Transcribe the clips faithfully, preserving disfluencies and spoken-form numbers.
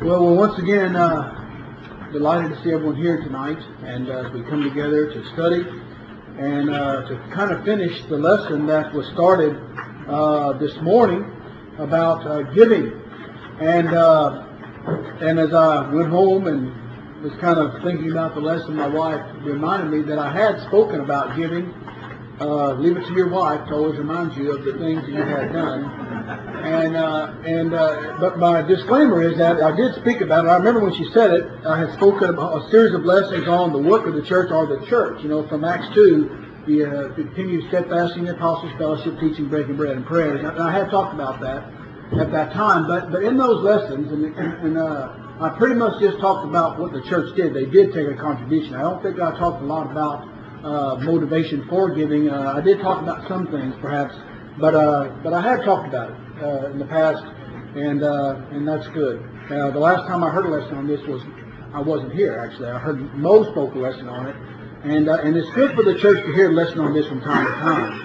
Well, we're once again uh, delighted to see everyone here tonight, and uh, as we come together to study and uh, to kind of finish the lesson that was started uh, this morning about uh, giving. And uh, and as I went home and was kind of thinking about the lesson, my wife reminded me that I had spoken about giving. Uh, leave it to your wife to always remind you of the things that you had done. And uh, and uh, but my disclaimer is that I did speak about it. I remember when she said it, I had spoken about a series of lessons on the work of the church or the church. You know, from Acts two, the uh, continued steadfast in the apostles' fellowship, teaching, breaking bread, and prayers. And I had talked about that at that time. But but in those lessons, and, and, and uh, I pretty much just talked about what the church did. They did take a contribution. I don't think I talked a lot about uh, motivation for giving. Uh, I did talk about some things, perhaps, but uh, but I had talked about it uh, in the past, and uh, and that's good. Uh, the last time I heard a lesson on this was I wasn't here. Actually, I heard Mo spoke a lesson on it, and uh, and it's good for the church to hear a lesson on this from time to time.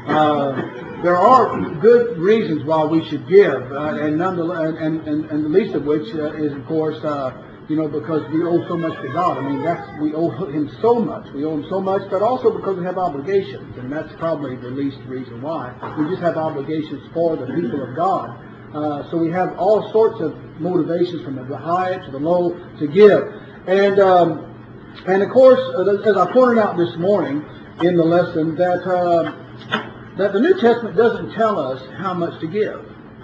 Uh, there are good reasons why we should give, uh, and nonetheless, and, and and the least of which uh, is, of course, uh, you know, because we owe so much to God. I mean, that's we owe Him so much. We owe Him so much, but also because we have obligations, and that's probably the least reason why. We just have obligations for the people of God. Uh, so we have all sorts of motivations, from the high to the low, to give, and um, and of course, as I pointed out this morning in the lesson, that. Uh, that the New Testament doesn't tell us how much to give.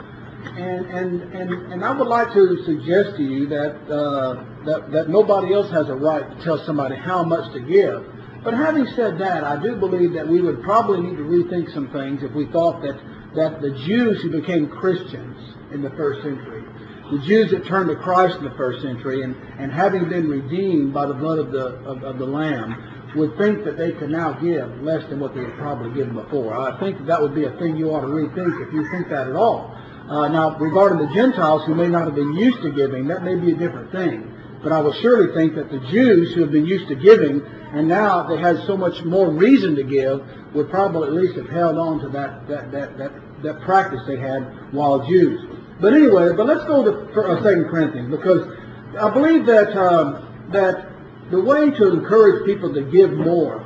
And and, and, and I would like to suggest to you that, uh, that that nobody else has a right to tell somebody how much to give. But having said that, I do believe that we would probably need to rethink some things if we thought that, that the Jews who became Christians in the first century, the Jews that turned to Christ in the first century, and, and having been redeemed by the blood of the of, of the Lamb, would think that they could now give less than what they had probably given before. I think that, that would be a thing you ought to rethink if you think that at all. Uh, now, regarding the Gentiles who may not have been used to giving, that may be a different thing. But I would surely think that the Jews who have been used to giving, and now they had so much more reason to give, would probably at least have held on to that that that that, that practice they had while Jews. But anyway, but let's go to uh, Second Corinthians, because I believe that um, that the way to encourage people to give more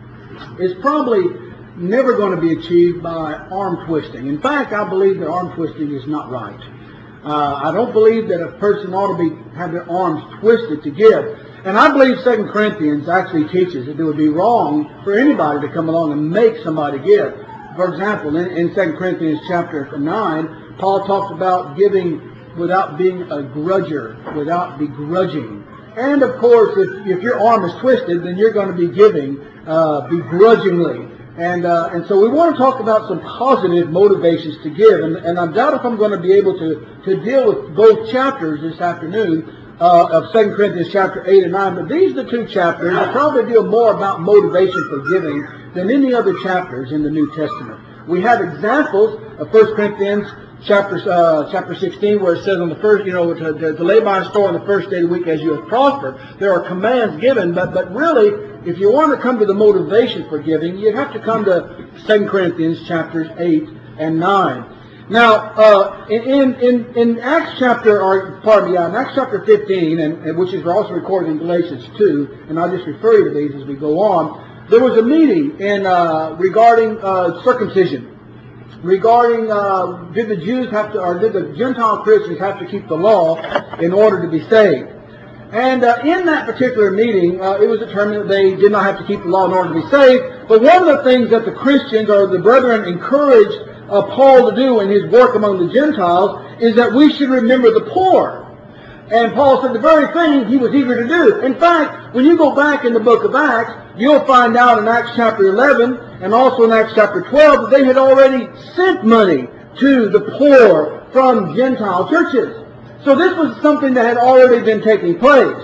is probably never going to be achieved by arm twisting. In fact, I believe that arm twisting is not right. Uh, I don't believe that a person ought to be have their arms twisted to give. And I believe Second Corinthians actually teaches that it would be wrong for anybody to come along and make somebody give. For example, in, in Second Corinthians chapter nine, Paul talks about giving without being a grudger, without begrudging. And of course, if, if your arm is twisted, then you're going to be giving uh, begrudgingly. And uh, and so we want to talk about some positive motivations to give. And, and I doubt if I'm going to be able to, to deal with both chapters this afternoon uh, of Second Corinthians chapter eight and nine. But these are the two chapters. I'll probably deal more about motivation for giving than any other chapters in the New Testament. We have examples of First Corinthians Chapter uh, chapter sixteen, where it says on the first, you know, to, to, to lay by a store on the first day of the week as you have prospered. There are commands given, but but really, if you want to come to the motivation for giving, you have to come to Second Corinthians chapters eight and nine. Now, uh, in in in Acts chapter, or pardon me, yeah, in Acts chapter fifteen, and, and which is also recorded in Galatians two, and I'll just refer you to these as we go on. There was a meeting in uh, regarding uh, circumcision. Regarding, uh, did the Jews have to, or did the Gentile Christians have to keep the law in order to be saved? And uh, in that particular meeting, uh, it was determined that they did not have to keep the law in order to be saved. But one of the things that the Christians or the brethren encouraged uh, Paul to do in his work among the Gentiles is that we should remember the poor. And Paul said the very thing he was eager to do. In fact, when you go back in the book of Acts, you'll find out in Acts chapter eleven and also in Acts chapter twelve that they had already sent money to the poor from Gentile churches. So this was something that had already been taking place.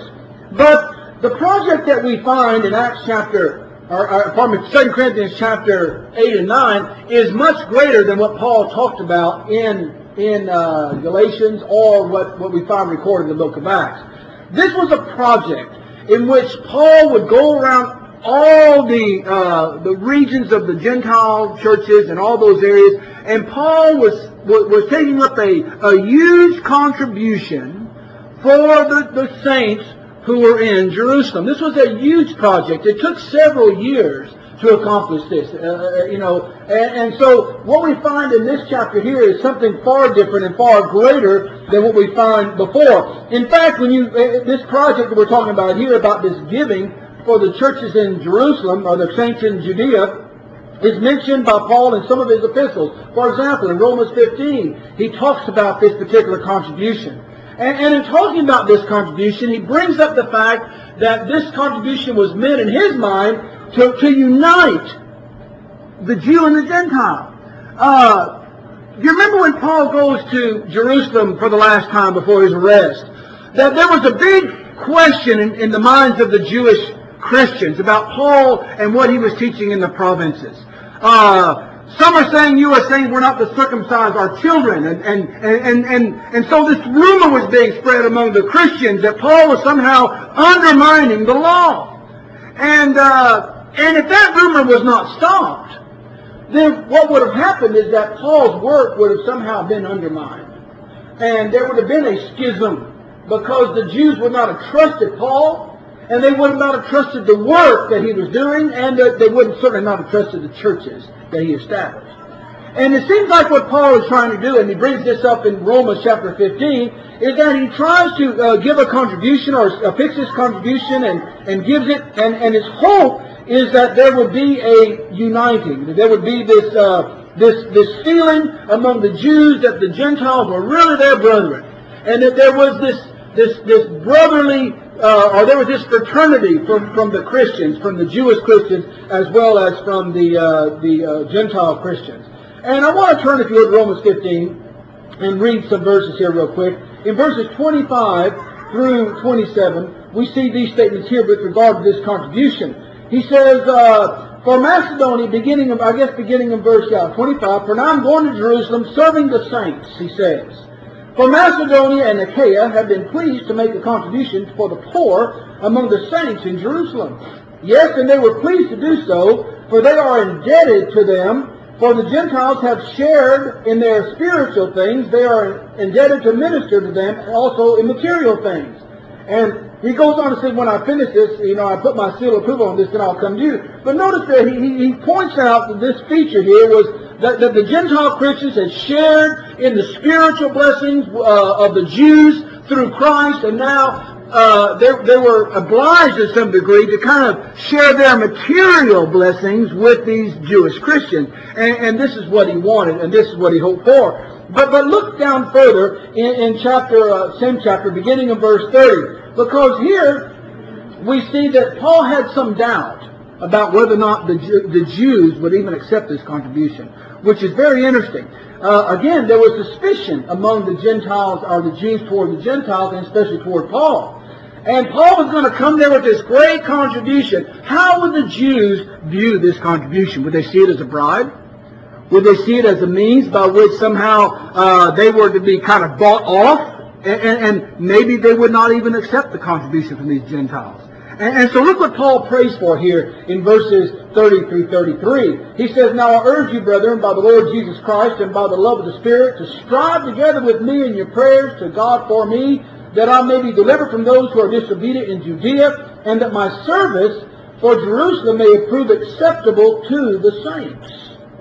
But the project that we find in Acts chapter, or, or pardon me, Second Corinthians chapter eight and nine is much greater than what Paul talked about in in uh, Galatians, or what, what we find recorded in the book of Acts. This was a project in which Paul would go around all the uh, the regions of the Gentile churches and all those areas, and Paul was was, was taking up a, a huge contribution for the, the saints who were in Jerusalem. This was a huge project. It took several years to accomplish this, uh, you know, and, and so what we find in this chapter here is something far different and far greater than what we find before. In fact, when you uh, this project that we're talking about here, about this giving for the churches in Jerusalem, or the saints in Judea, is mentioned by Paul in some of his epistles. For example, in Romans fifteen, he talks about this particular contribution. And, and in talking about this contribution, he brings up the fact that this contribution was meant in his mind to, to unite the Jew and the Gentile. Uh, you remember when Paul goes to Jerusalem for the last time before his arrest, that there was a big question in, in the minds of the Jewish Christians about Paul and what he was teaching in the provinces. Uh, some are saying, you are saying we're not to circumcise our children. And, and, and, and, and so this rumor was being spread among the Christians that Paul was somehow undermining the law. And, uh, and if that rumor was not stopped, then what would have happened is that Paul's work would have somehow been undermined. And there would have been a schism, because the Jews would not have trusted Paul, and they would not have trusted the work that he was doing, and they would certainly not have trusted the churches that he established. And it seems like what Paul is trying to do, and he brings this up in Romans chapter fifteen, is that he tries to uh, give a contribution, or uh, fix his contribution, and, and gives it, and, and his hope is that there would be a uniting, that there would be this, uh, this, this feeling among the Jews that the Gentiles were really their brethren, and that there was this, this, this brotherly, uh, or there was this fraternity from, from the Christians, from the Jewish Christians, as well as from the, uh, the uh, Gentile Christians. And I want to turn, if you would, to Romans fifteen and read some verses here real quick. In verses twenty-five through twenty-seven, we see these statements here with regard to this contribution. He says, uh, for Macedonia, beginning of, I guess beginning in verse yeah, twenty-five, for now I'm going to Jerusalem serving the saints, he says. For Macedonia and Achaia have been pleased to make a contribution for the poor among the saints in Jerusalem. Yes, and they were pleased to do so, for they are indebted to them. For the Gentiles have shared in their spiritual things. They are indebted to minister to them, also in material things. And he goes on to say, when I finish this, you know, I put my seal of approval on this, then I'll come to you. But notice that he, he points out that this feature here was that, that the Gentile Christians had shared in the spiritual blessings uh, of the Jews through Christ, and now uh, they, they were obliged to some degree to kind of share their material blessings with these Jewish Christians. And, and this is what he wanted, and this is what he hoped for. But, but look down further in, in chapter, uh, same chapter, beginning in verse thirty. Because here we see that Paul had some doubt about whether or not the, the Jews would even accept this contribution, which is very interesting. Uh, again, there was suspicion among the Gentiles, or the Jews toward the Gentiles, and especially toward Paul. And Paul was going to come there with this great contribution. How would the Jews view this contribution? Would they see it as a bribe? Would they see it as a means by which somehow uh, they were to be kind of bought off? And, and, and maybe they would not even accept the contribution from these Gentiles. And, and so look what Paul prays for here in verses thirty through thirty-three. He says, now I urge you, brethren, by the Lord Jesus Christ and by the love of the Spirit, to strive together with me in your prayers to God for me, that I may be delivered from those who are disobedient in Judea, and that my service for Jerusalem may prove acceptable to the saints.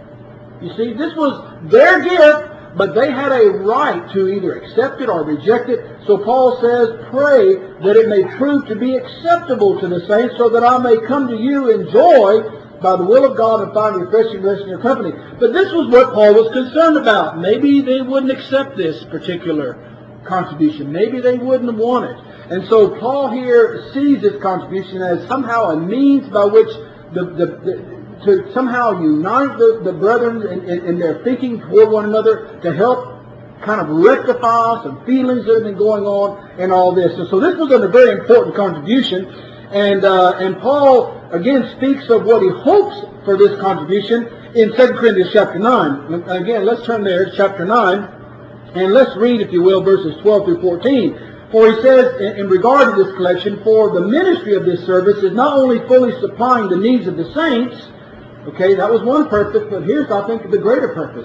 You see, this was their gift, but they had a right to either accept it or reject it. So Paul says, pray that it may prove to be acceptable to the saints, so that I may come to you in joy by the will of God and find refreshing rest in your company. But this was what Paul was concerned about. Maybe they wouldn't accept this particular contribution. Maybe they wouldn't want it. And so Paul here sees this contribution as somehow a means by which the, the, the to somehow unite the, the brethren in, in, in their thinking toward one another, to help kind of rectify some feelings that have been going on and all this. And so this was a very important contribution. And uh, and Paul, again, speaks of what he hopes for this contribution in Second Corinthians chapter nine. And again, let's turn there to chapter nine, and let's read, if you will, verses twelve through fourteen. For he says, in, in regard to this collection, for the ministry of this service is not only fully supplying the needs of the saints. Okay, that was one purpose, but here's, I think, the greater purpose.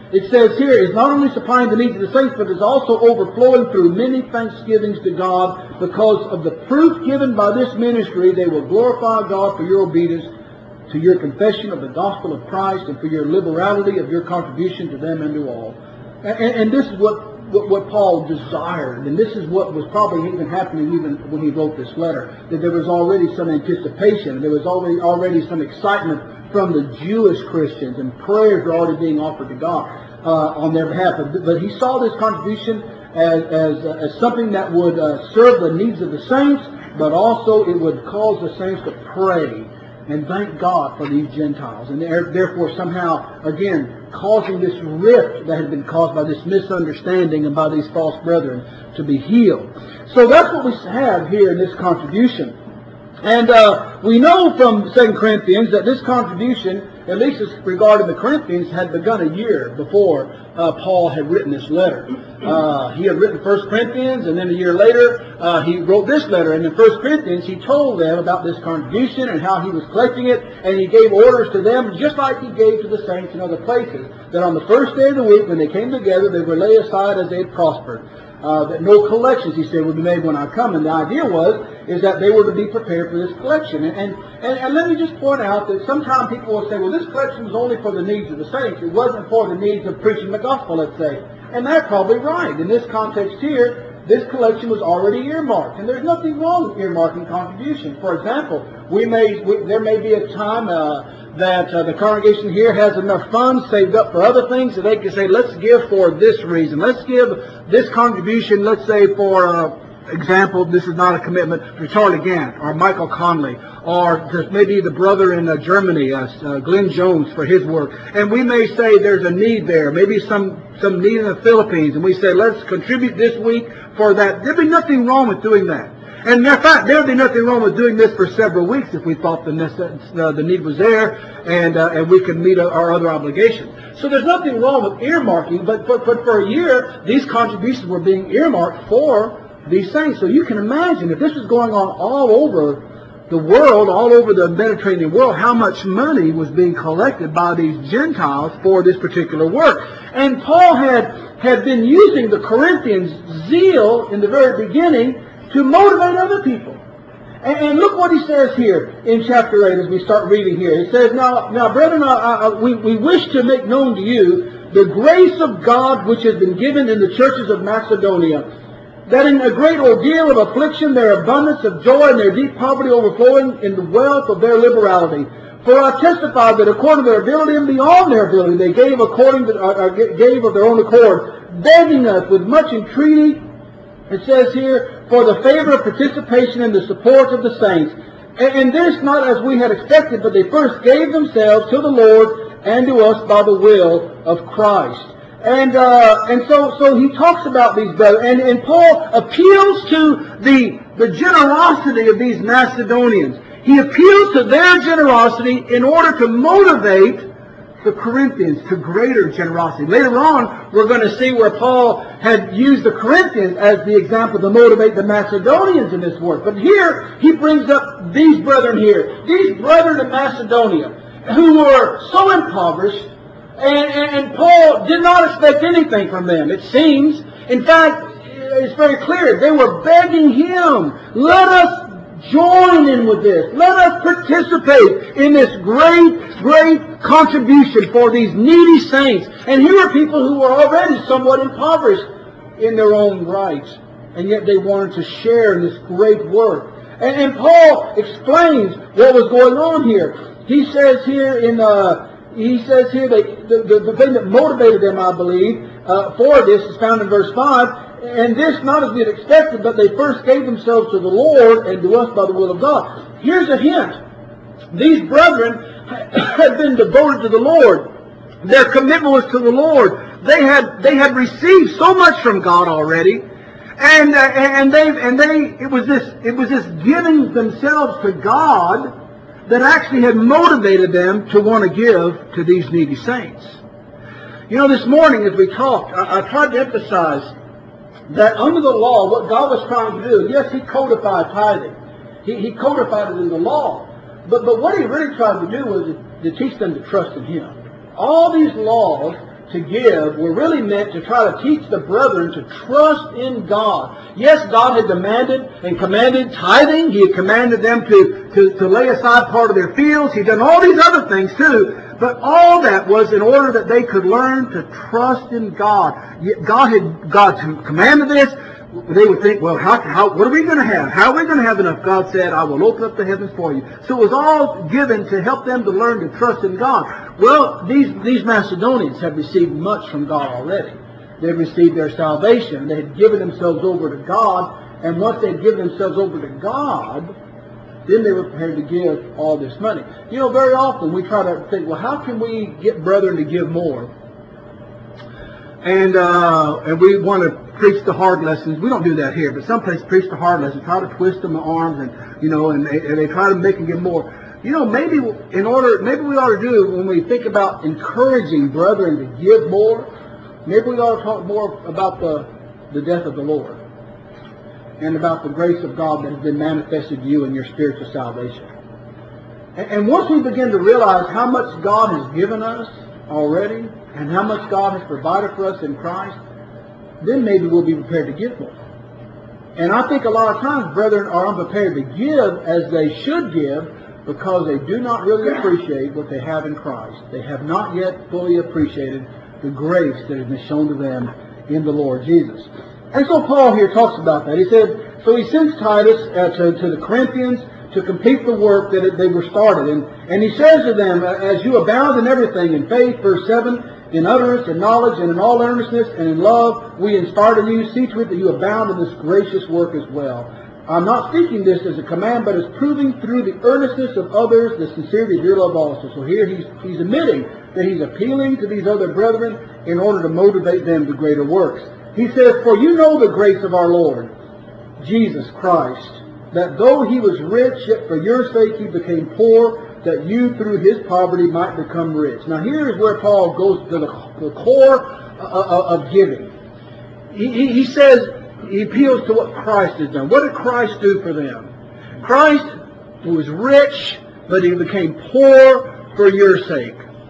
it says here, is not only supplying the needs of the saints, but is also overflowing through many thanksgivings to God. Because of the proof given by this ministry, they will glorify God for your obedience to your confession of the gospel of Christ and for your liberality of your contribution to them and to all. And, and this is what What, what Paul desired, and this is what was probably even happening even when he wrote this letter, that there was already some anticipation, there was already already some excitement from the Jewish Christians, and prayers were already being offered to God uh, on their behalf. But, but he saw this contribution as, as, uh, as something that would uh, serve the needs of the saints, but also it would cause the saints to pray and thank God for these Gentiles. And therefore somehow, again, causing this rift that had been caused by this misunderstanding and by these false brethren to be healed. So that's what we have here in this contribution. And uh, we know from Second Corinthians that this contribution, at least as regarding the Corinthians, had begun a year before uh, Paul had written this letter. Uh, he had written First Corinthians, and then a year later uh, he wrote this letter. And in First Corinthians he told them about this contribution and how he was collecting it, and he gave orders to them, just like he gave to the saints in other places, that on the first day of the week when they came together, they were laid aside as they had prospered. Uh, that no collections, he said, would be made when I come. And the idea was, is that they were to be prepared for this collection. And, and, and, and let me just point out that sometimes people will say, well, this collection was only for the needs of the saints. It wasn't for the needs of preaching the gospel, let's say. And they're probably right. In this context here, this collection was already earmarked. And there's nothing wrong with earmarking contribution. For example, we may, we, there may be a time uh, that uh, the congregation here has enough funds saved up for other things, so they can say, let's give for this reason. Let's give this contribution, let's say for uh, example, this is not a commitment, for Charlie Gant or Michael Conley, or maybe the brother in uh, Germany, uh, uh, Glenn Jones, for his work. And we may say there's a need there, maybe some, some need in the Philippines, and we say, let's contribute this week for that. There'd be nothing wrong with doing that. And in fact, there would be nothing wrong with doing this for several weeks if we thought the, uh, the need was there and, uh, and we could meet our other obligations. So there's nothing wrong with earmarking, but, but, but for a year, these contributions were being earmarked for these saints. So you can imagine if this was going on all over the world, all over the Mediterranean world, how much money was being collected by these Gentiles for this particular work. And Paul had, had been using the Corinthians' zeal in the very beginning to motivate other people. And, and look what he says here in chapter eight as we start reading here. He says, Now, now brethren, uh, uh, we, we wish to make known to you the grace of God which has been given in the churches of Macedonia, that in a great ordeal of affliction their abundance of joy and their deep poverty overflowing in the wealth of their liberality. For I testify that according to their ability and beyond their ability they gave according to, uh, gave of their own accord, begging us with much entreaty, it says here, for the favor of participation in the support of the saints. And, and this not as we had expected, but they first gave themselves to the Lord and to us by the will of Christ. And uh, and so so he talks about these brothers. And, and Paul appeals to the, the generosity of these Macedonians. He appeals to their generosity in order to motivate the Corinthians to greater generosity. Later on, we're going to see where Paul had used the Corinthians as the example to motivate the Macedonians in this work. But here, he brings up these brethren here. These brethren in Macedonia, who were so impoverished, and, and, and Paul did not expect anything from them, it seems. In fact, it's very clear. They were begging him, let us join in with this. Let us participate in this great, great contribution for these needy saints. And here are people who were already somewhat impoverished in their own rights. And yet they wanted to share in this great work. And, and Paul explains what was going on here. He says here in, uh, he says here that the, the, the thing that motivated them, I believe, uh, for this is found in verse five. And this not as we had expected, but they first gave themselves to the Lord and to us by the will of God. Here's a hint. These brethren had been devoted to the Lord. Their commitment was to the Lord. They had they had received so much from God already, and uh, and they and they it was this it was this giving themselves to God that actually had motivated them to want to give to these needy saints. You know, this morning as we talked, I, I tried to emphasize that under the law, what God was trying to do, yes, he codified tithing. He, he codified it in the law. But, but what he really tried to do was to teach them to trust in him. All these laws to give were really meant to try to teach the brethren to trust in God. Yes, God had demanded and commanded tithing. He had commanded them to, to, to lay aside part of their fields. He had done all these other things too. But all that was in order that they could learn to trust in God. God had God commanded this. They would think, well, how, how, what are we going to have? How are we going to have enough? God said, I will open up the heavens for you. So it was all given to help them to learn to trust in God. Well, these, these Macedonians have received much from God already. They've received their salvation. They had given themselves over to God. And once they'd given themselves over to God, then they were prepared to give all this money. You know, very often we try to think, well, how can we get brethren to give more? And uh, and we want to preach the hard lessons. We don't do that here, but some places preach the hard lessons, try to twist them the arms, and you know, and they, and they try to make them give more. You know, maybe in order, maybe we ought to do when we think about encouraging brethren to give more. Maybe we ought to talk more about the the death of the Lord and about the grace of God that has been manifested to you in your spiritual salvation. And, and once we begin to realize how much God has given us already, and how much God has provided for us in Christ, then maybe we'll be prepared to give more. And I think a lot of times brethren are unprepared to give as they should give because they do not really appreciate what they have in Christ. They have not yet fully appreciated the grace that has been shown to them in the Lord Jesus. And so Paul here talks about that. He said, so he sends Titus uh, to, to the Corinthians to complete the work that it, they were started. And, and he says to them, as you abound in everything, in faith, verse seven, in utterance, in knowledge, and in all earnestness, and in love, we inspired in you. See to it that you abound in this gracious work as well. I'm not speaking this as a command, but as proving through the earnestness of others the sincerity of your love also. So here he's, he's admitting that he's appealing to these other brethren in order to motivate them to greater works. He says, for you know the grace of our Lord, Jesus Christ, that though he was rich, yet for your sake he became poor, that you through his poverty might become rich. Now here is where Paul goes to the, the core of, of giving. He, he, he says, he appeals to what Christ has done. What did Christ do for them? Christ was rich, but he became poor for your sake.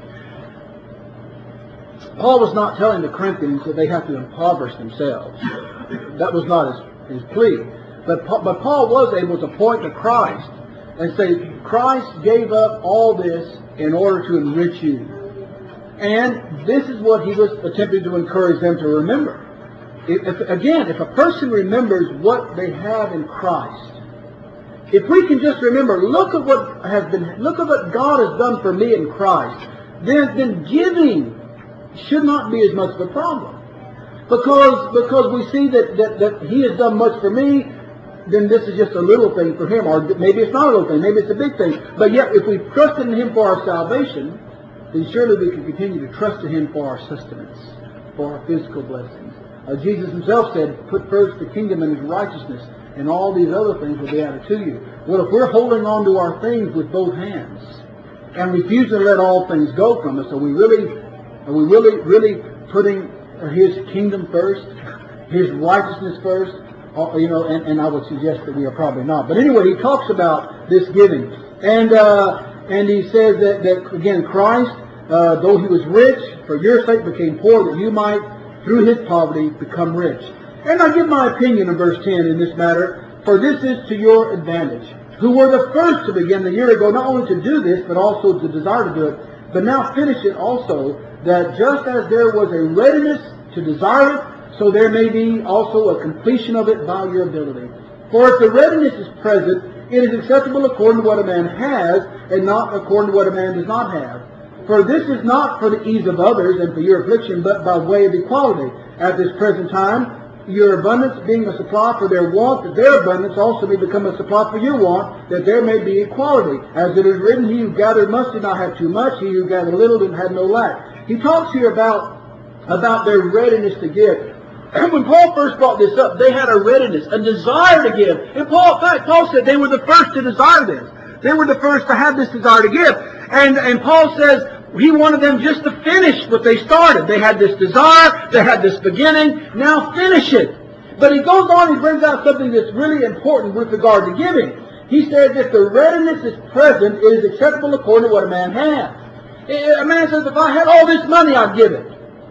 Paul was not telling the Corinthians that they have to impoverish themselves. That was not his, his plea. But, but Paul was able to point to Christ and say, Christ gave up all this in order to enrich you. And this is what he was attempting to encourage them to remember. If, if, again, if a person remembers what they have in Christ, if we can just remember, look at what has been, look at what God has done for me in Christ, then, then giving should not be as much of a problem. Because, because we see that, that, that he has done much for me, then this is just a little thing for him. Or maybe it's not a little thing, maybe it's a big thing. But yet, if we trust in him for our salvation, then surely we can continue to trust in him for our sustenance, for our physical blessings. Uh, Jesus himself said, put first the kingdom and his righteousness, and all these other things will be added to you. Well, if we're holding on to our things with both hands and refusing to let all things go from us, are we really, are we really, really putting his kingdom first, his righteousness first? Uh, you know, and, and I would suggest that we are probably not. But anyway, he talks about this giving, and uh, and he says that, that again, Christ, uh, though he was rich, for your sake became poor, that you might, through his poverty, become rich. And I give my opinion in verse ten in this matter, for this is to your advantage, who were the first to begin a year ago, not only to do this, but also to desire to do it, but now finish it also, that just as there was a readiness to desire it, so there may be also a completion of it by your ability. For if the readiness is present, it is acceptable according to what a man has, and not according to what a man does not have. For this is not for the ease of others and for your affliction, but by way of equality. At this present time, your abundance being a supply for their want, that their abundance also may become a supply for your want, that there may be equality. As it is written, he who gathered much did not have too much, he who gathered little did have no lack. He talks here about, about their readiness to give. And when Paul first brought this up, they had a readiness, a desire to give. And Paul, in fact, Paul said they were the first to desire this. They were the first to have this desire to give. And, and Paul says he wanted them just to finish what they started. They had this desire, they had this beginning, now finish it. But he goes on, he brings out something that's really important with regard to giving. He says if the readiness is present, it is acceptable according to what a man has. A man says, if I had all this money, I'd give it.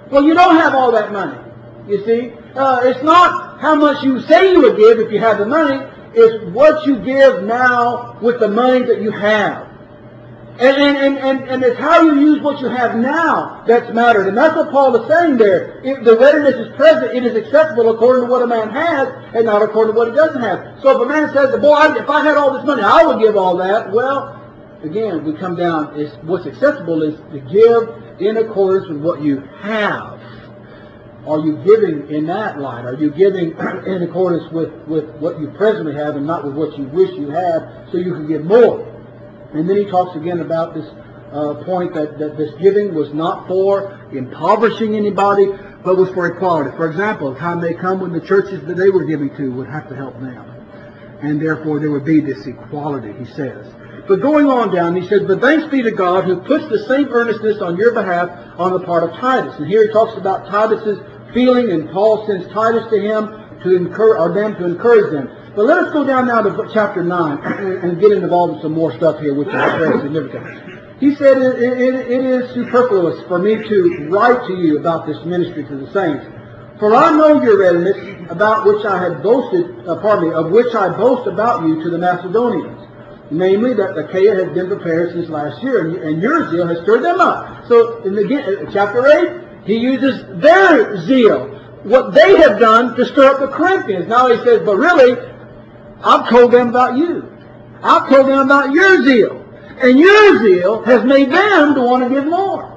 Well, you don't have all that money, you see. Uh, it's not how much you say you would give if you had the money. It's what you give now with the money that you have. And, and, and, and, and it's how you use what you have now that's mattered. And that's what Paul is saying there. If the readiness is present, it is acceptable according to what a man has and not according to what he doesn't have. So if a man says, boy, if I had all this money, I would give all that. Well, again, we come down, is what's acceptable is to give in accordance with what you have. Are you giving in that line? Are you giving in accordance with, with what you presently have and not with what you wish you had so you can give more? And then he talks again about this uh, point that, that this giving was not for impoverishing anybody, but was for equality. For example, the time may come when the churches that they were giving to would have to help them. And therefore there would be this equality, he says. But going on down, he says, but thanks be to God who puts the same earnestness on your behalf on the part of Titus. And here he talks about Titus's feeling, and Paul sends Titus to him to encourage, or them to encourage them. But let us go down now to chapter nine and get involved in some more stuff here, which is very significant. He said, it, it, it is superfluous for me to write to you about this ministry to the saints. For I know your readiness, about which I had boasted, uh, pardon me, of which I boast about you to the Macedonians. Namely, that Achaia has been prepared since last year, and, and your zeal has stirred them up. So, in the, chapter eight, he uses their zeal, what they have done to stir up the Corinthians. Now he says, but really, I've told them about you. I've told them about your zeal. And your zeal has made them to want to give more.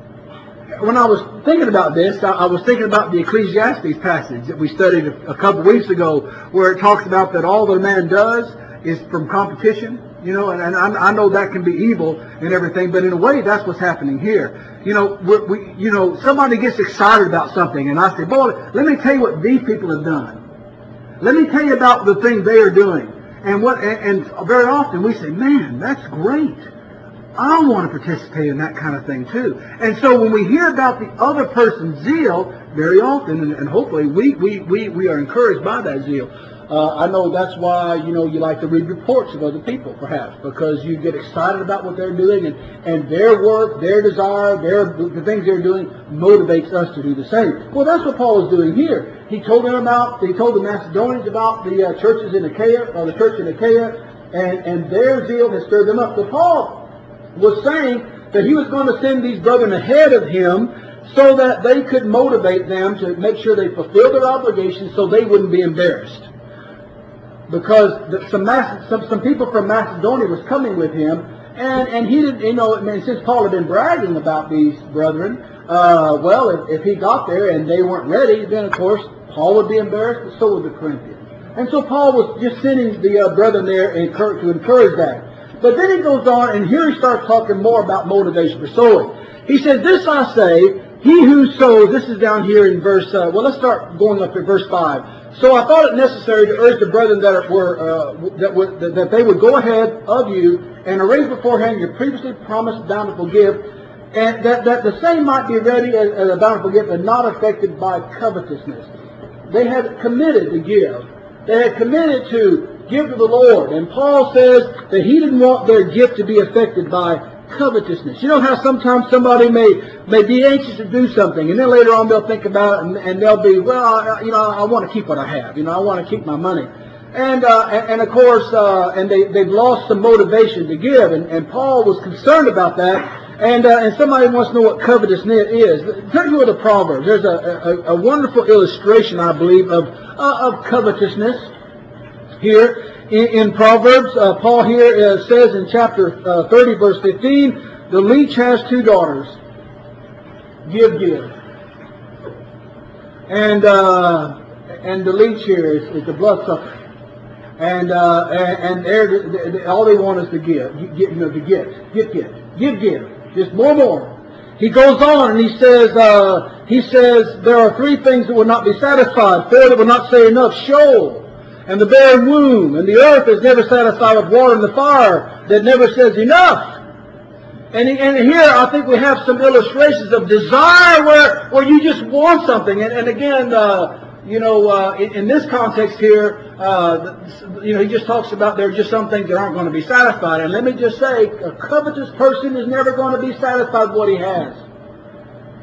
When I was thinking about this, I, I was thinking about the Ecclesiastes passage that we studied a, a couple weeks ago, where it talks about that all that a man does is from competition. You know, and, and I, I know that can be evil and everything, but in a way, that's what's happening here. You know, we, we, you know, somebody gets excited about something, and I say, boy, let me tell you what these people have done. Let me tell you about the thing they are doing. And what, and, and very often we say, man, that's great. I want to participate in that kind of thing too. And so when we hear about the other person's zeal, very often, and, and hopefully we, we, we, we are encouraged by that zeal. Uh, I know that's why, you know, you like to read reports of other people, perhaps, because you get excited about what they're doing, and, and their work, their desire, their the things they're doing motivates us to do the same. Well, that's what Paul is doing here. He told them about, he told the Macedonians about the uh, churches in Achaia, or the church in Achaia, and, and their zeal has stirred them up. So Paul was saying that he was going to send these brethren ahead of him so that they could motivate them to make sure they fulfill their obligations so they wouldn't be embarrassed. Because the, some, some some people from Macedonia was coming with him, and, and he didn't, you know, I mean, since Paul had been bragging about these brethren, uh, well, if, if he got there and they weren't ready, then of course Paul would be embarrassed, but so would the Corinthians. And so Paul was just sending the uh, brethren there to encourage that. But then he goes on, and here he starts talking more about motivation for sowing. He says, this I say, he who sows, this is down here in verse, uh, well, let's start going up to verse five. So I thought it necessary to urge the brethren that were uh, that, would, that, that they would go ahead of you and arrange beforehand your previously promised bountiful gift, and that, that the same might be ready as, as a bountiful gift and not affected by covetousness. They had committed to give. They had committed to give to the Lord. And Paul says that he didn't want their gift to be affected by covetousness. You know how sometimes somebody may may be anxious to do something, and then later on they'll think about it, and, and they'll be, well, I, you know, I want to keep what I have. You know, I want to keep my money. And uh, and, and of course, uh, and they they've lost some motivation to give. And, and Paul was concerned about that. And uh, and somebody wants to know what covetousness is. Turn to the Proverbs. There's a, a, a wonderful illustration, I believe, of uh, of covetousness here. In, in Proverbs, uh, Paul here uh, says in chapter uh, thirty, verse fifteen, the leech has two daughters. Give, give. And uh, and the leech here is, is the bloodsucker. And uh, and, and they're, they, all they want is to give, you know, to get, give, give, give, give, just more, more. He goes on and he says, uh, he says there are three things that will not be satisfied, four that will not say enough: Sheol, and the barren womb, and the earth is never satisfied with water, and the fire that never says enough. And, and here I think we have some illustrations of desire where, where you just want something. And, and again, uh, you know, uh, in, in this context here, uh, you know, he just talks about there are just some things that aren't going to be satisfied. And let me just say, a covetous person is never going to be satisfied with what he has.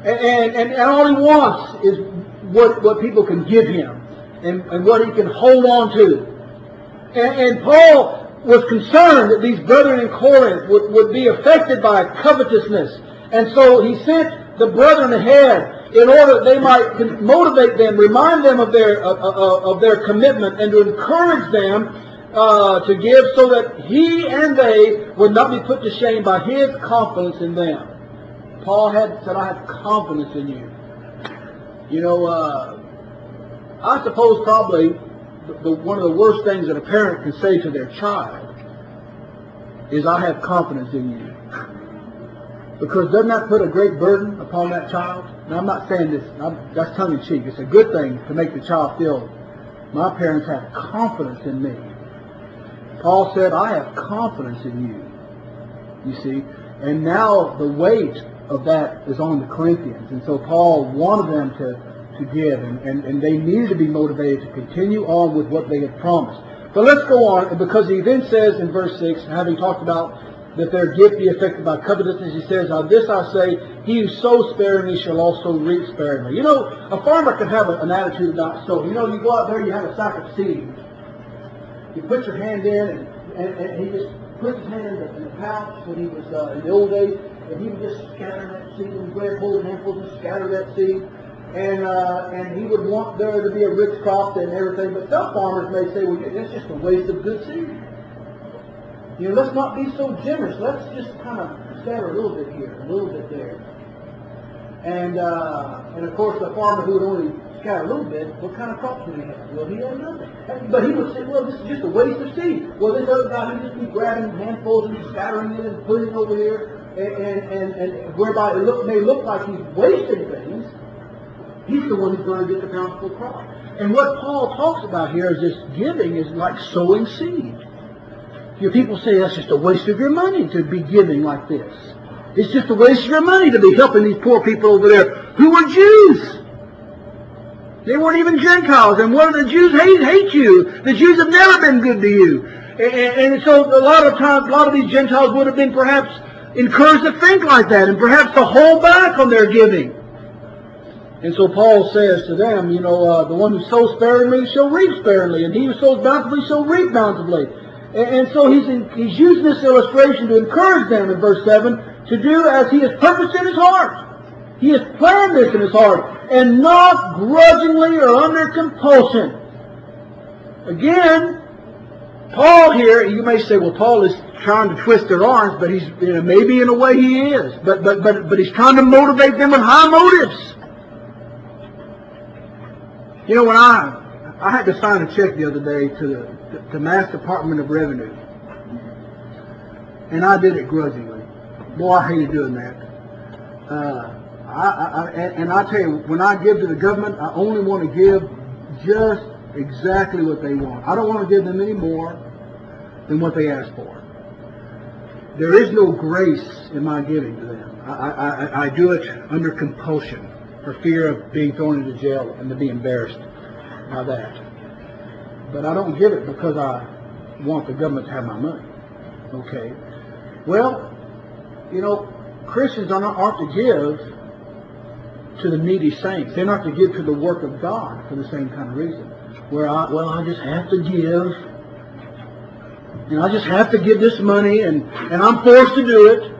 And, and, and all he wants is what, what people can give him and, and what he can hold on to. And, and Paul was concerned that these brethren in Corinth would, would be affected by covetousness. And so he sent the brethren ahead in order that they might motivate them, remind them of their, of, of, of their commitment, and to encourage them uh, to give, so that he and they would not be put to shame by his confidence in them. Paul had said, I have confidence in you. You know, uh, I suppose probably the, the, one of the worst things that a parent can say to their child is, I have confidence in you. Because doesn't that put a great burden upon that child? Now, I'm not saying this, I'm, that's tongue-in-cheek. It's a good thing to make the child feel, my parents have confidence in me. Paul said, I have confidence in you. You see? And now the weight of that is on the Corinthians. And so Paul wanted them to, to give, and, and, and they needed to be motivated to continue on with what they had promised. But let's go on, because he then says in verse six, having talked about that their gift be affected by covetousness, he says, now this I say, he who sows sparingly shall also reap sparingly. You know, a farmer can have a, an attitude about sowing. You know, you go out there, you have a sack of seed. You put your hand in, and, and, and he just puts his hand in the, in the pouch when he was uh, in the old days, and he would just scatter that seed, and grab hold of handfuls and scatter that seed. And uh, and he would want there to be a rich crop and everything. But some farmers may say, well, that's just a waste of good seed. You know, let's not be so generous. Let's just kind of scatter a little bit here, a little bit there. And uh, and of course, the farmer who would only scatter a little bit, what kind of crops did he have? Well, he had nothing. But he would say, well, this is just a waste of seed. Well, this other guy, he'd just be grabbing handfuls and scattering it and putting it over here. And, and, and, and whereby it look, may look like he's wasting things, he's the one who's going to get the bountiful crop. And what Paul talks about here is this giving is like sowing seed. Your people say that's just a waste of your money to be giving like this. It's just a waste of your money to be helping these poor people over there who were Jews. They weren't even Gentiles. And what do the Jews hate? Hate you. The Jews have never been good to you. And, and so a lot of times, a lot of these Gentiles would have been perhaps encouraged to think like that and perhaps to hold back on their giving. And so Paul says to them, you know, uh, the one who sows sparingly shall reap sparingly, and he who sows bountifully shall reap bountifully. And, and so he's, in, he's using this illustration to encourage them in verse seven to do as he has purposed in his heart. He has planned this in his heart, and not grudgingly or under compulsion. Again, Paul here, you may say, well, Paul is trying to twist their arms, but he's, you know, maybe in a way he is. But, but, but, but he's trying to motivate them with high motives. You know, when I, I had to sign a check the other day to the to, to Mass Department of Revenue. And I did it grudgingly. Boy, I hated doing that. Uh, I, I, and I tell you, when I give to the government, I only want to give just exactly what they want. I don't want to give them any more than what they ask for. There is no grace in my giving to them. I, I, I do it under compulsion for fear of being thrown into jail and to be embarrassed by that. But I don't give it because I want the government to have my money. Okay. Well, you know, Christians are not, aren't to give to the needy saints. They're not to give to the work of God for the same kind of reason. Where I, well, I just have to give. You know, I just have to give this money, and, and I'm forced to do it.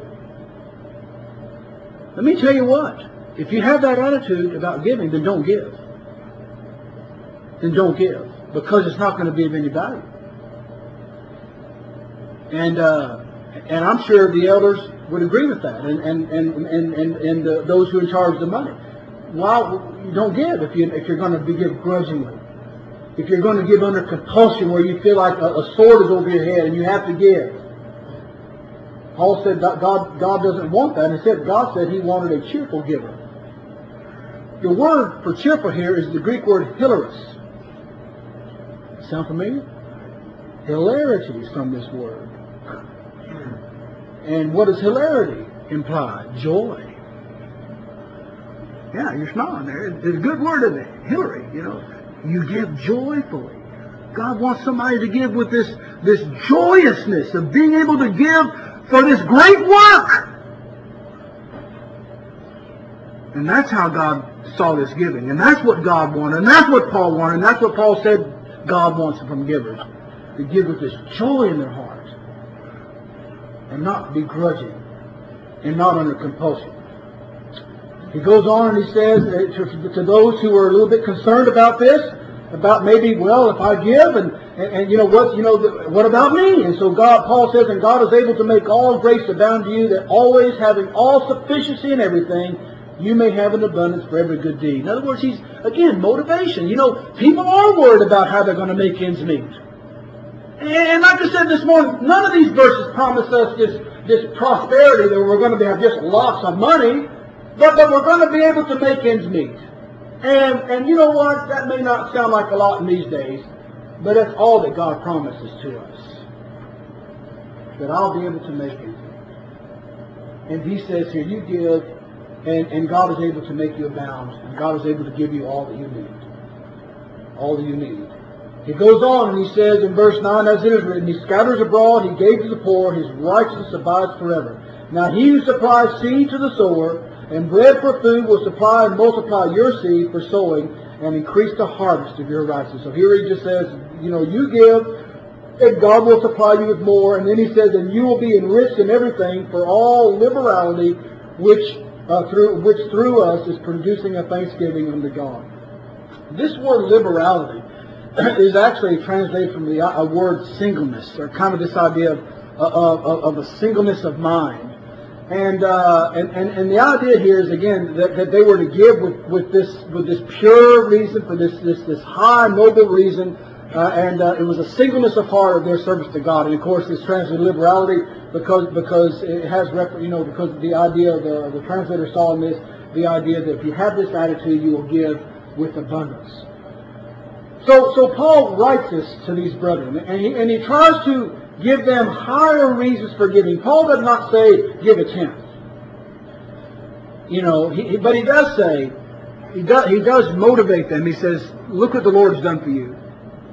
Let me tell you what. If you have that attitude about giving, then don't give. Then don't give. Because it's not going to be of any value. And uh, and I'm sure the elders would agree with that, and and and and and, and uh, those who are in charge of the money. Why you don't give if you if you're going to be give grudgingly, if you're going to give under compulsion where you feel like a, a sword is over your head and you have to give. Paul said that God God doesn't want that. Instead, God said He wanted a cheerful giver. The word for cheerful here is the Greek word hilaris. Sound familiar? Hilarity is from this word. And what does hilarity imply? Joy. Yeah, you're smiling there. It's a good word, isn't it? Hilary, you know. You give joyfully. God wants somebody to give with this, this joyousness of being able to give for this great work. And that's how God saw this giving. And that's what God wanted. And that's what Paul wanted. And that's what Paul said God wants from givers. To give with this joy in their heart. And not begrudging. And not under compulsion. He goes on and he says to, to those who are a little bit concerned about this, about maybe, well, if I give and, and, and you know, what, you know, the, what about me? And so God, Paul says, and God is able to make all grace abound to you, that always having all sufficiency in everything, you may have an abundance for every good deed. In other words, he's, again, motivation. You know, people are worried about how they're going to make ends meet. And like I said this morning, none of these verses promise us this, this prosperity that we're going to have just lots of money, but, but we're going to be able to make ends meet. And, and you know what? That may not sound like a lot in these days, but that's all that God promises to us. That I'll be able to make ends meet. And he says here, you give, and, and God is able to make you abound. And God is able to give you all that you need. All that you need. He goes on and he says in verse nine, as it is written, he scatters abroad, he gave to the poor, his righteousness abides forever. Now he who supplies seed to the sower, and bread for food will supply and multiply your seed for sowing and increase the harvest of your righteousness. So here he just says, you know, you give and God will supply you with more. And then he says, and you will be enriched in everything for all liberality, which uh, through which through us is producing a thanksgiving unto God. This word liberality is actually translated from the a word singleness, or kind of this idea of, of, of, of a singleness of mind. And, uh, and and and the idea here is again that, that they were to give with, with this with this pure reason, for this this this high noble reason, uh, and uh, it was a singleness of heart of their service to God. And of course, it's translated liberality because because it has you know because the idea the the translator saw in this the idea that if you have this attitude, you will give with abundance. So so Paul writes this to these brethren, and he and he tries to give them higher reasons for giving. Paul does not say, give a tenth. You know, he, but he does say, he does, he does motivate them. He says, look what the Lord's done for you.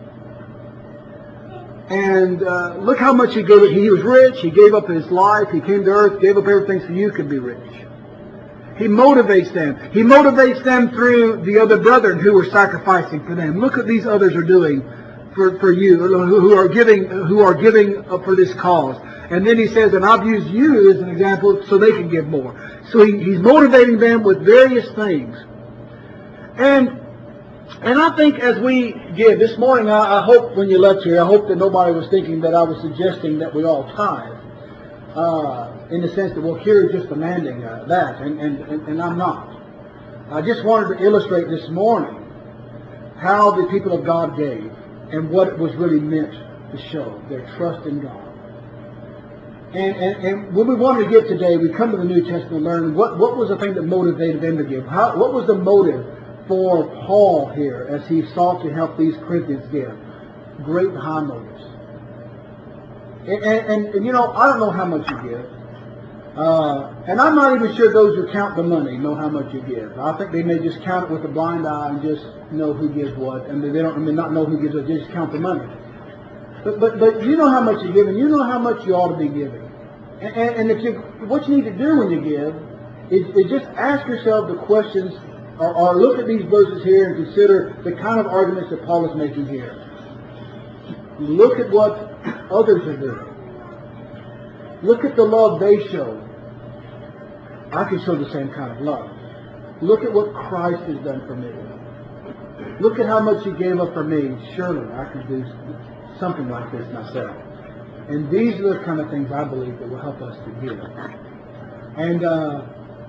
And uh, look how much he gave. He was rich. He gave up his life. He came to earth, gave up everything so you could be rich. He motivates them. He motivates them through the other brethren who were sacrificing for them. Look what these others are doing For, for you, who are giving, who are giving for this cause. And then he says, and I've used you as an example so they can give more. So he, he's motivating them with various things. And and I think as we give, this morning, I, I hope when you left here, I hope that nobody was thinking that I was suggesting that we all tithe. Uh, in the sense that, well, here is just demanding uh, that, and, and, and, and I'm not. I just wanted to illustrate this morning how the people of God gave. And what it was really meant to show, their trust in God. And, and, and when we wanted to give today, we come to the New Testament and learn what, what was the thing that motivated them to give. How, what was the motive for Paul here as he sought to help these Corinthians give? Great high motives. And, and, and you know, I don't know how much you give. Uh, and I'm not even sure those who count the money know how much you give. I think they may just count it with a blind eye and just know who gives what, and they don't, I mean, not know who gives what. They just count the money. But but but you know how much you give, and you know how much you ought to be giving. And, and, and if you, what you need to do when you give is, is just ask yourself the questions, or, or look at these verses here and consider the kind of arguments that Paul is making here. Look at what others are doing. Look at the love they show. I can show the same kind of love. Look at what Christ has done for me. Look at how much he gave up for me. Surely I can do something like this myself. And these are the kind of things I believe that will help us to give. And uh,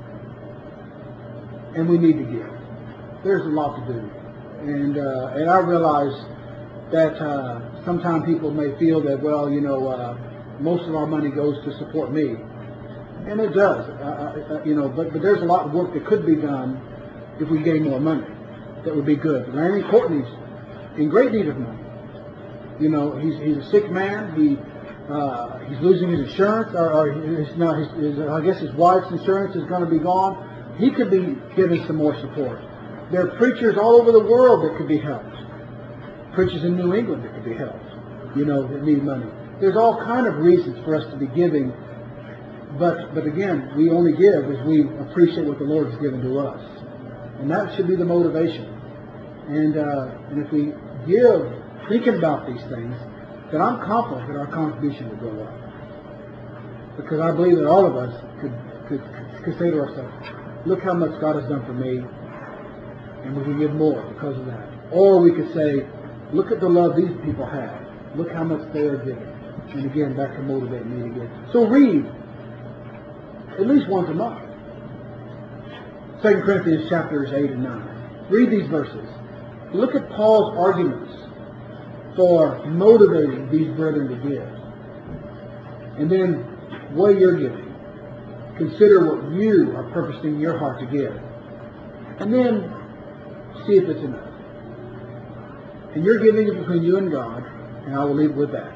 and we need to give. There's a lot to do. And uh, and I realize that uh, sometimes people may feel that, well, you know, uh, most of our money goes to support me. And it does, uh, uh, you know, but, but there's a lot of work that could be done if we gave more money. That would be good. Randy Courtney's in great need of money. You know, he's he's a sick man. He uh, he's losing his insurance, or, or his, no, his, his, I guess his wife's insurance is going to be gone. He could be giving some more support. There are preachers all over the world that could be helped. Preachers in New England that could be helped. You know, that need money. There's all kind of reasons for us to be giving But but again, we only give as we appreciate what the Lord has given to us, and that should be the motivation. And uh, and if we give thinking about these things, then I'm confident that our contribution will go up, because I believe that all of us could could, could say to ourselves, "Look how much God has done for me," and we can give more because of that. Or we could say, "Look at the love these people have. Look how much they are giving." And again, that can motivate me to give. So read at least once a month. Second Corinthians chapters eight and nine. Read these verses. Look at Paul's arguments for motivating these brethren to give. And then weigh your giving. Consider what you are purposing in your heart to give. And then see if it's enough. And your giving is between you and God, and I will leave with that.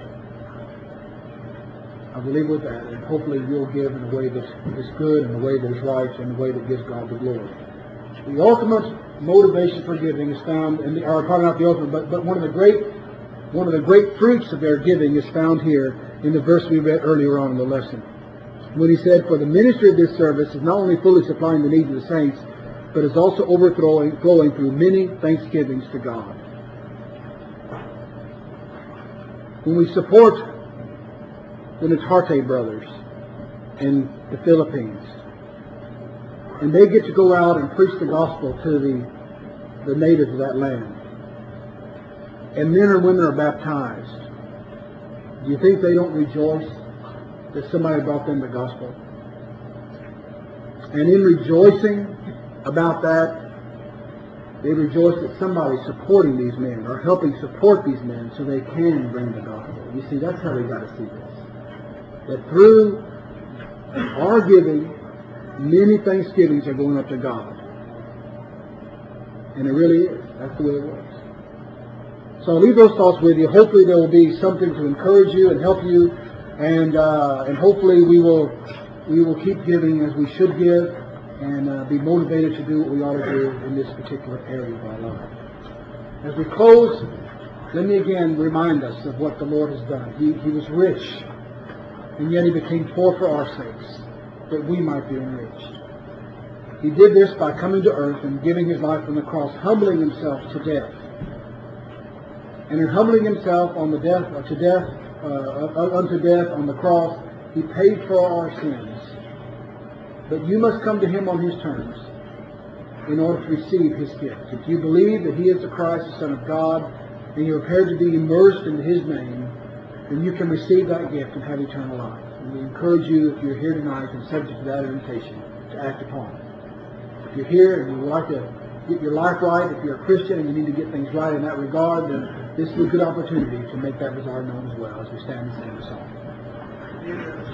I will leave with that, and hopefully you'll give in a way that's, that's good, in a way that's right, and in a way that gives God the glory. The ultimate motivation for giving is found in the, or probably not the ultimate, but, but one of the great one of the great fruits of their giving is found here in the verse we read earlier on in the lesson, when he said, "For the ministry of this service is not only fully supplying the needs of the saints, but is also overflowing flowing through many thanksgivings to God." When we support the Natarte brothers in the Philippines, and they get to go out and preach the gospel to the, the natives of that land, and men and women are baptized, do you think they don't rejoice that somebody brought them the gospel? And in rejoicing about that, they rejoice that somebody's supporting these men, or helping support these men so they can bring the gospel. You see, that's how we got to see this. That through our giving, many thanksgivings are going up to God. And it really is. That's the way it works. So I'll leave those thoughts with you. Hopefully there will be something to encourage you and help you. And uh, and hopefully we will we will keep giving as we should give, and uh, be motivated to do what we ought to do in this particular area of our life. As we close, let me again remind us of what the Lord has done. He, he was rich, and yet he became poor for our sakes, that we might be enriched. He did this by coming to earth and giving his life on the cross, humbling himself to death. And in humbling himself on the death, uh, to death, uh, unto death on the cross, he paid for our sins. But you must come to him on his terms in order to receive his gift. If you believe that he is the Christ, the Son of God, and you're prepared to be immersed into his name, then you can receive that gift and have eternal life. And we encourage you, if you're here tonight and subject to that invitation, to act upon it. If you're here and you would like to get your life right, if you're a Christian and you need to get things right in that regard, then this is a good opportunity to make that desire known as well as we stand and sing the song.